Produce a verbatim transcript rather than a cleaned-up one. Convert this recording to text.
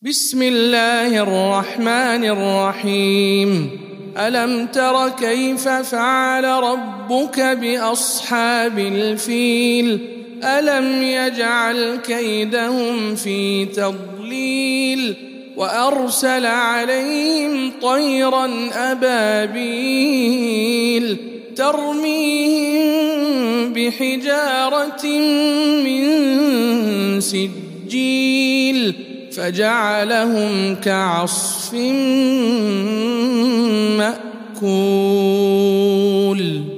بسم الله الرحمن الرحيم. ألم تر كيف فعل ربك بأصحاب الفيل؟ ألم يجعل كيدهم في تضليل وأرسل عليهم طيرا أبابيل ترميهم بحجارة من سجيل فجعلهم كعصف مأكول.